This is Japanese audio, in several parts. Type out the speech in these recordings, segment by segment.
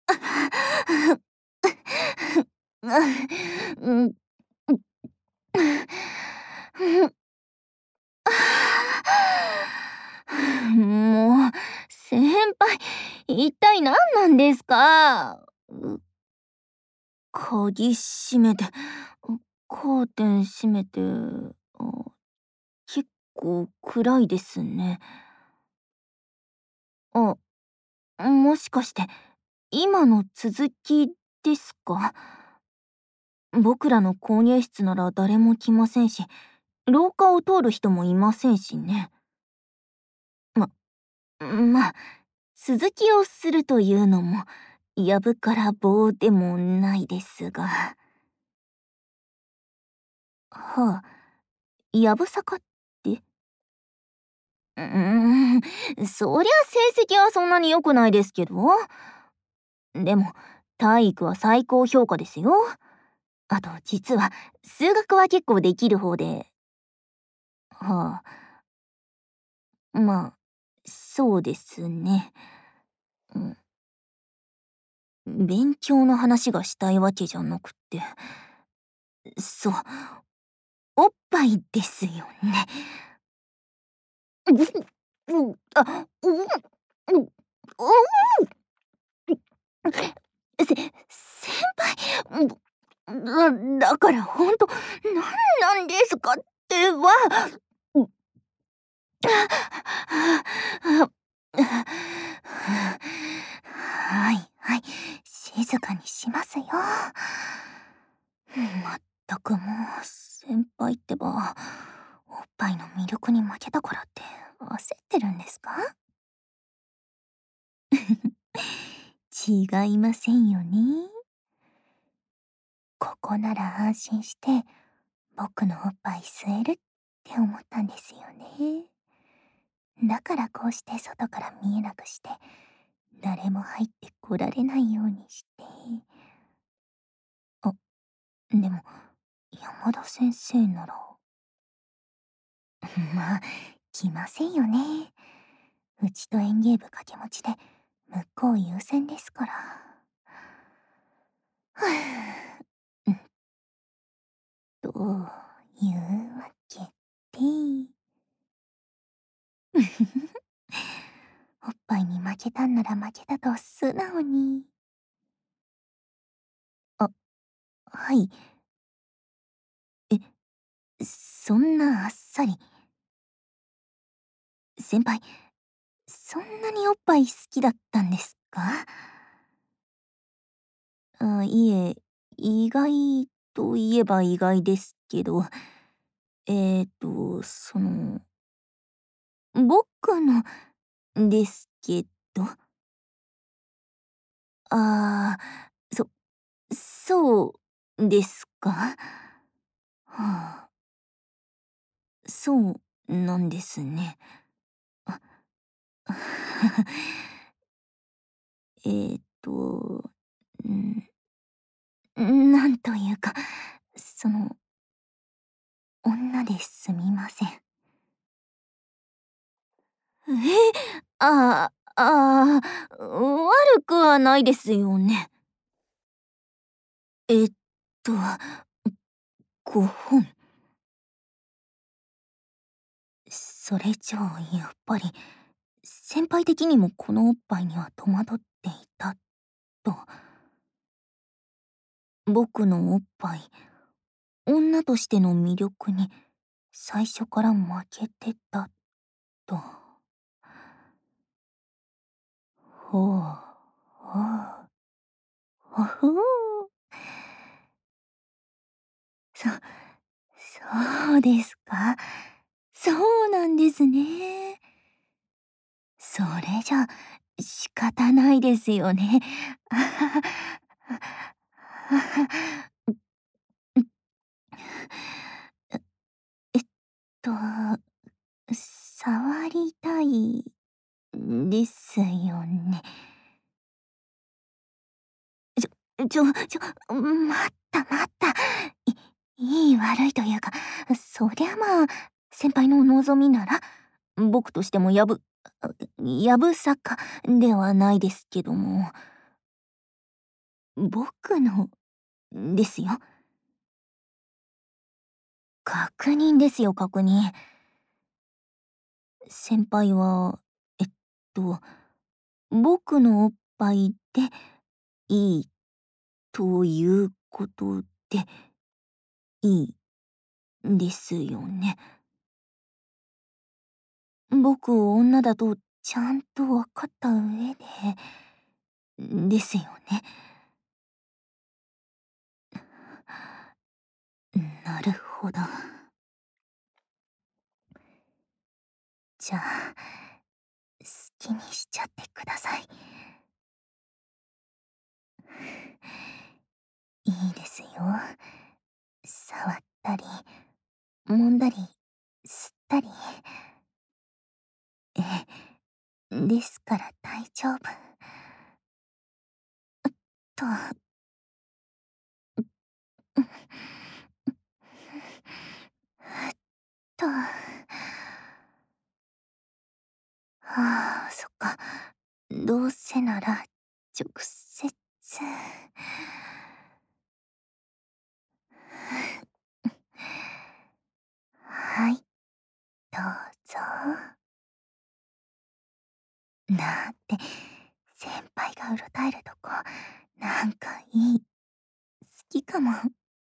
うん。もう、先輩、一体何なんですか？鍵閉めて、カーテン閉めて、結構暗いですね。あ、もしかして、今の続きですか？僕らの購入室なら誰も来ませんし、廊下を通る人もいませんしね。まあ、続きをするというのも、やぶから棒でもないですが。はあ、やぶさかって？そりゃ成績はそんなに良くないですけど。でも、体育は最高評価ですよ。あと、実は、数学は結構できる方で。はあ、まあ、そうですね。うん、勉強の話がしたいわけじゃなくて、そう、おっぱいですよね。うん、先輩、だからほんと、なんなんですかってば。はいはい、静かにしますよ。まったくもう、先輩ってば、おっぱいの魅力に負けたからって焦ってるんですか？違いませんよね。ここなら安心して僕のおっぱい吸えるって思ったんですよね。だからこうして外から見えなくして、誰も入ってこられないようにして。あ、でも、山田先生なら。まあ、来ませんよね。うちと園芸部掛け持ちで、向こう優先ですから。はぁ、というわけで。おっぱいに負けたんなら負けたと素直に。あ、はい。え、そんなあっさり。先輩、そんなにおっぱい好きだったんですか？いえ、意外といえば意外ですけど、僕のですけど。ああ、そうですか？はあ、そうなんですね。あ、えーっと、んなんというか、女ですみません。え、悪くはないですよね。えっと、5本。それじゃあ、やっぱり、先輩的にもこのおっぱいには戸惑っていたと。僕のおっぱい、女としての魅力に最初から負けてたと。ほう、ほう、ほほう。そそうですか。そうなんですね。それじゃ、仕方ないですよね。あはは。あはは。えっと、触りたいですよね。待った待った。いい悪いというか、そりゃまあ、先輩のお望みなら、僕としてもやぶさかではないですけども。 僕のですよ。確認ですよ、確認。先輩は、えっと、僕のおっぱいでいいということでいいんですよね。僕を女だとちゃんと分かった上ですよね。なるほど。じゃあ、好きにしちゃってください。いいですよ。触ったり、揉んだり、吸ったり。ええ、ですから大丈夫。と、と。はあ、そっか。どうせなら、直接。はい、どうぞ。なんて、先輩がうろたえるとこ、なんかいい。好きかも。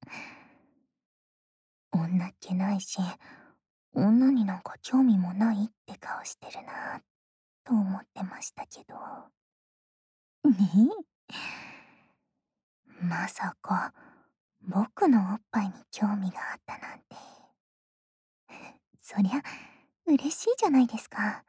女っ気ないし、女になんか興味もないって顔してるな、と思ってましたけど。ねえ。まさか、僕のおっぱいに興味があったなんて。そりゃ、嬉しいじゃないですか。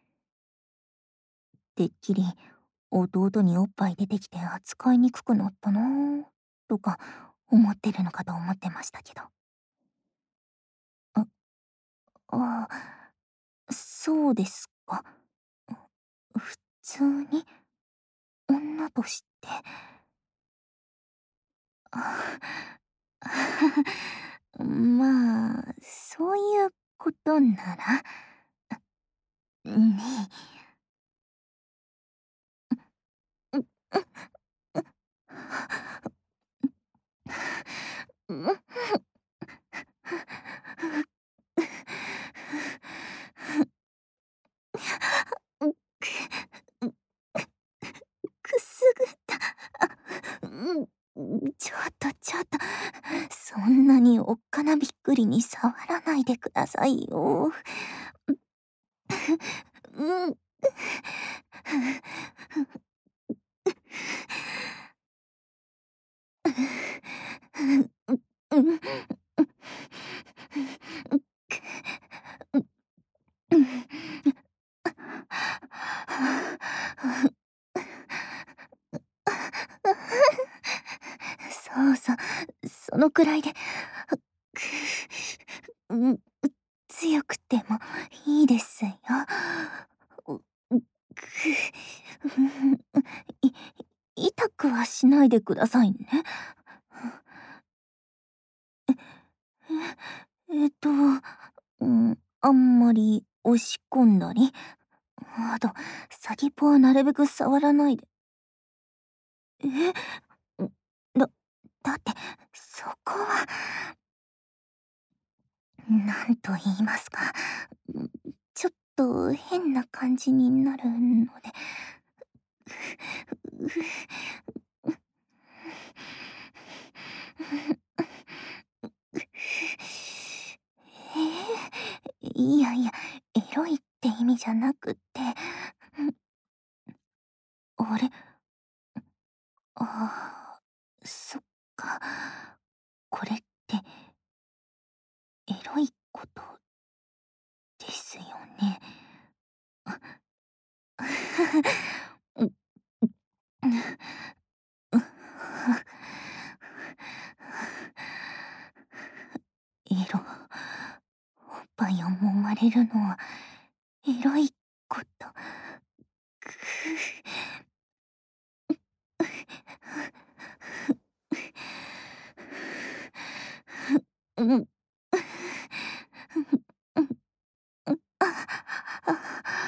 てっきり、弟におっぱい出てきて扱いにくくなったなぁ、とか思ってるのかと思ってましたけど。あ、あそうですか。普通に、女として。あまあ、そういうことなら、ねえ。うん、くすぐった。ちょっとちょっと、そんなにおっかなびっくりに触らないでくださいよ。うん。そうそう、そのくらいで、うん、強くてもいいですよ。うい痛くはしないでくださいね。あんまり押し込んだり、あと、先っぽはなるべく触らないで。え、だだって、そこは、なんと言いますか、ちょっと変な感じになるので。いやいや、エロいって意味じゃなくって、あれ、ああ、そっか。これって、エロいことですよね。う、う、エロ、おっぱいを揉まれるのは、エロいこと。くうん。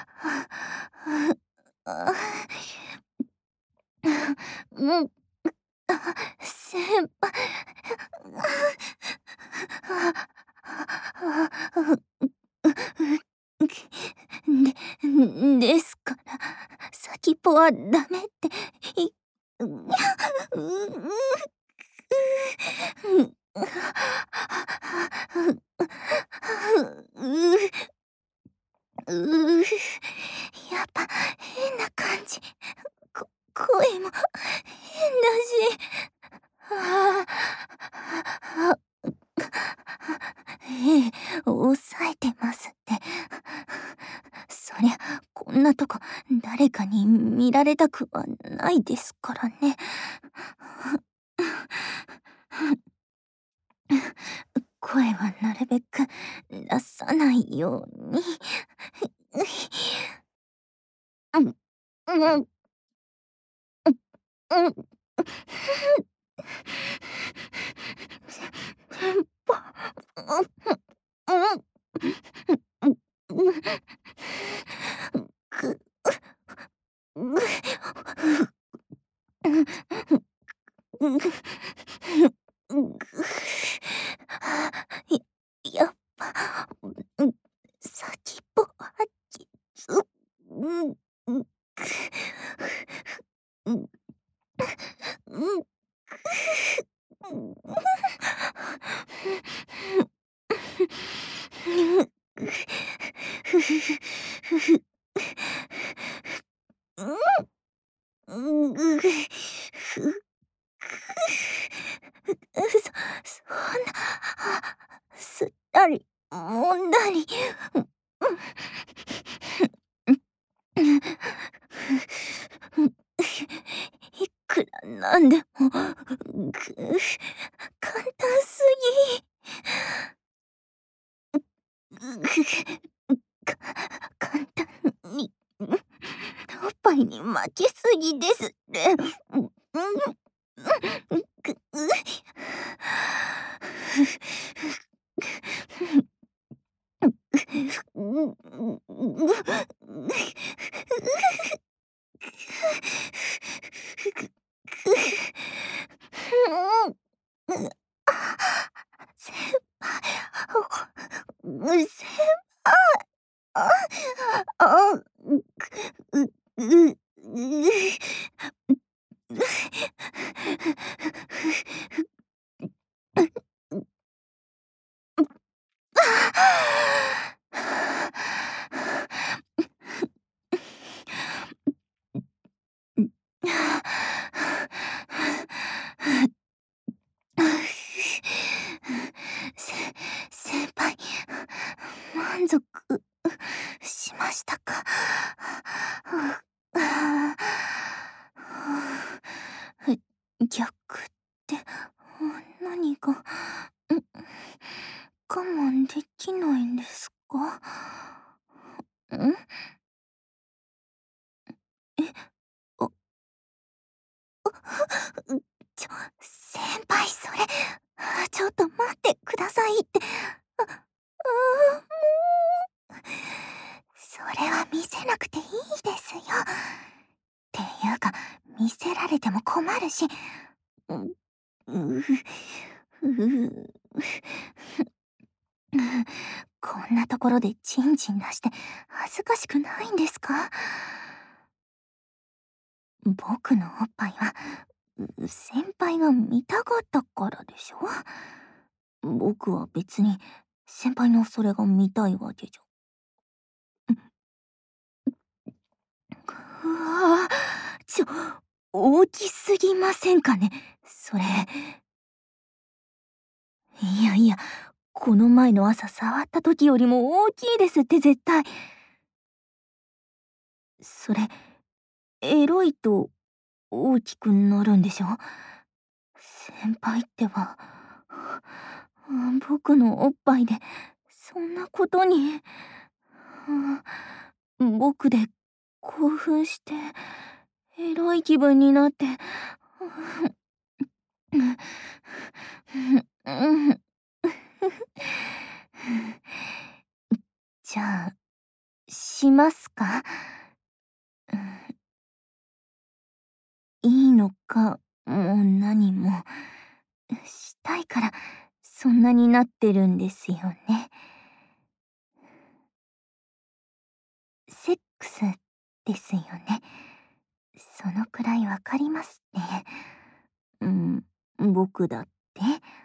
うん。 先輩。ですから、先っぽはダメって、い、う、やっぱ変な感じ。声も変だし。ええ、抑えてますって。そりゃ、こんなとこ、誰かに見られたくはないですからね。声はなるべく出さないように。うん、うん、うん。先輩、やっぱ、先っぽはきつ、うん、うん、うん、うん、そんな、吸ったり、揉んだり、いくらなんでも、簡単すぎ。簡単に、おっぱいに負けすぎですって。先輩、先輩、あ、あ、う、う、せ先輩、満足しましたか？逆って何が、我慢できないんですか？え、あ、先輩それ、ちょっと待ってくださいって。もう。それは見せなくていいですよ。っていうか、見せられても困るし。う、う、う、こんなところでチンチン出して恥ずかしくないんですか？僕のおっぱいは、先輩が見たかったからでしょ？僕は別に先輩のそれが見たいわけじゃ。うわぁ、大きすぎませんかね、それ。いやいや、この前の朝触った時よりも大きいですって絶対。それ、エロいと大きくなるんでしょ？先輩ってば、僕のおっぱいでそんなことに。僕で興奮してエロい気分になって。じゃあ、しますか？いいのか、もう何も。 したいからそんなになってるんですよね。セックスですよね。そのくらいわかりますね。うん、僕だって。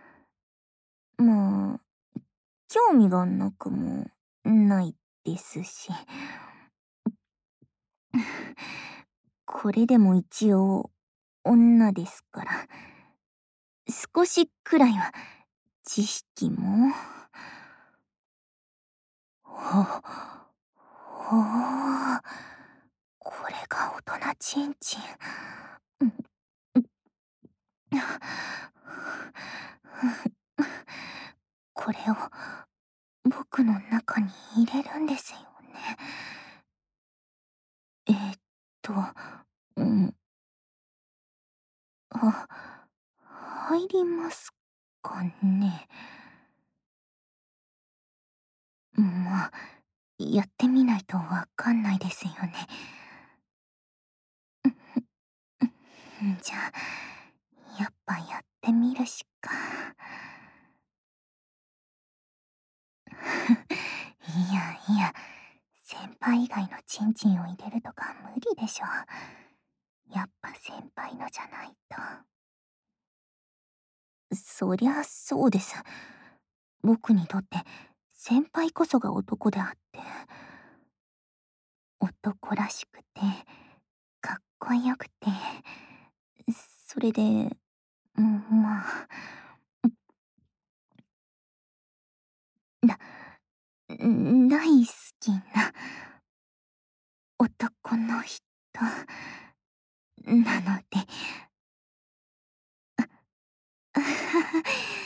まあ、興味がなくもないですし。これでも一応女ですから、少しくらいは知識も。ほ、ほう、これが大人ちんちん。これを僕の中に入れるんですよね。えーっと、うん、あ、入りますかね。まあ、やってみないとわかんないですよね。じゃあ、やっぱやってみるしか。いやいや、先輩以外のチンチンを入れるとか無理でしょ。やっぱ先輩のじゃないと。そりゃそうです。僕にとって先輩こそが男であって、男らしくて、かっこよくて、それで、まあ、だ、大好きな男の人なので。